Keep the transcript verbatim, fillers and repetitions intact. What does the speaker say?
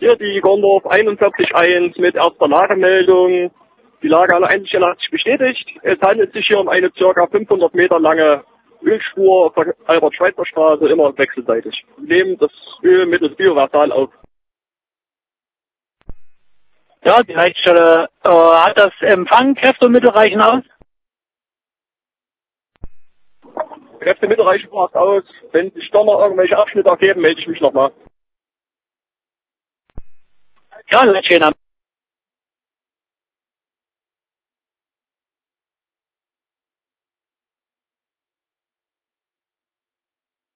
Hier die Gondorf einundvierzig eins mit erster Lagemeldung. Die Lage an der Einzelstelle hat sich bestätigt. Es handelt sich hier um eine ca. fünfhundert Meter lange Ölspur auf der Albert-Schweitzer-Straße, immer wechselseitig. Nehmen das Öl mittels Bioversal auf. Ja, die Leitstelle äh, hat das Empfang, Kräfte und Mittel reichen aus? Kräfte Mittel reichen fast aus. Wenn sich doch noch irgendwelche Abschnitte ergeben, melde ich mich nochmal. Ja, Leitstelle.